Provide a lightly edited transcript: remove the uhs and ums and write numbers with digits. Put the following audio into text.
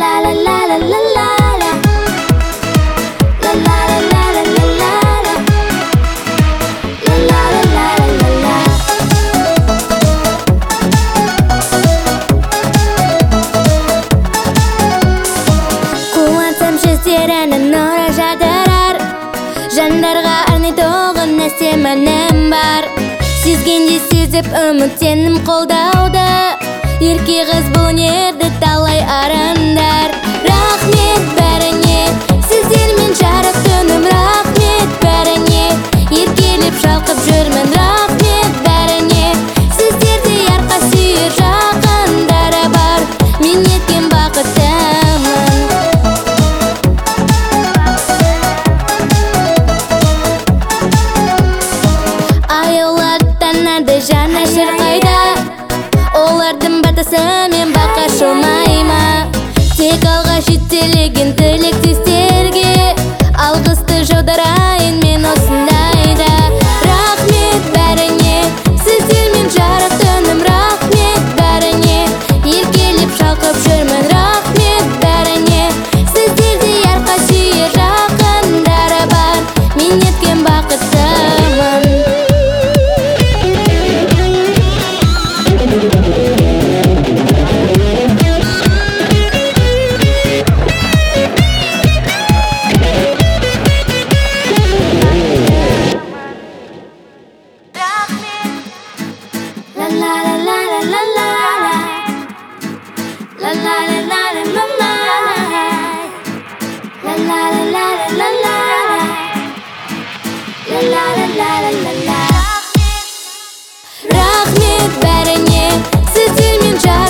Нора жадырар жандарға арнай тоғын нәрсе мәнім бар. Сезгенде сезіп үміттенім қолдауды, ерке қыз бұл өнерді талай арындар. Рахмет бәріне, сіздермен жарық түнім. Рахмет бәріне, еркелеп шалқып жүрмін. Рахмет бәріне, сіздерде арқа сүйер жақындары бар. Мен еткен бақыттымын. Жаны шырқайда, олардың батасымен бақа шумайма. Тек алға жетелеген тілектестерге алғысты жаударайын мен осындайда. Рахмет бәріне, сіздермен жарық түнім. Рахмет бәріне, еркелеп шалқып жүрмін. Рахмет бәріне, сіздерде арқа сүйер жақындары бар. Мен еткен бақыттымын. Рахмет бәріне, сіздермен